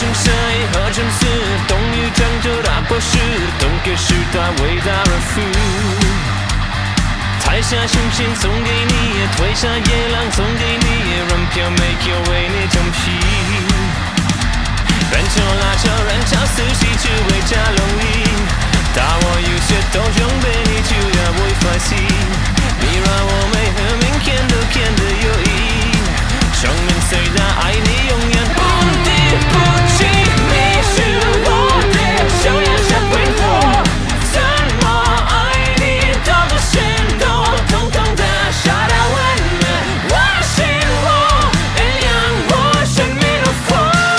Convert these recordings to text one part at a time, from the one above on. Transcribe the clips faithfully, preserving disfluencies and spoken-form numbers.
盛谁何成死？冬雨将这大破事，冬给时代伟大而富。台下雄心送给你，退下野狼送给你，人票没有为你정피。人潮拉长，人潮四喜，只为加容易。大我有些都准备，你就要会发现。你让我每和明天都变得有意义。生命虽然爱你永远不离不弃，你是我的手压下挥霍，怎么爱你多么深度，通通的下到温暖我心窝，让我生命如风。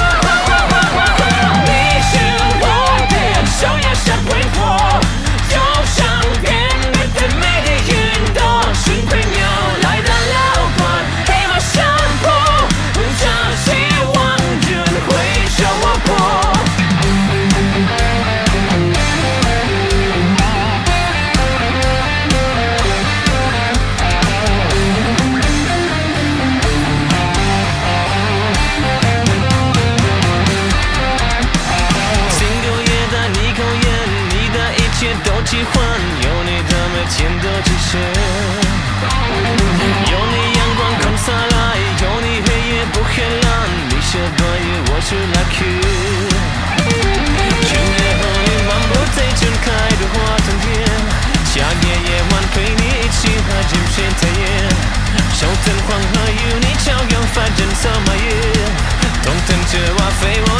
你是我的手压下挥霍，就像变得美的云朵，瞬飞秒来到老板黑马上坡，朝希望人会笑我破。都喜欢有你的每天都极限，有你阳光空洒来，有你黑夜不黑蓝，你是短语，我是 lucky。今夜和你漫步在盛开的花丛间，夏夜夜晚陪你一起喝进片太阳，手灯黄河与你照耀，反正什么夜，冬天这瓦飞我。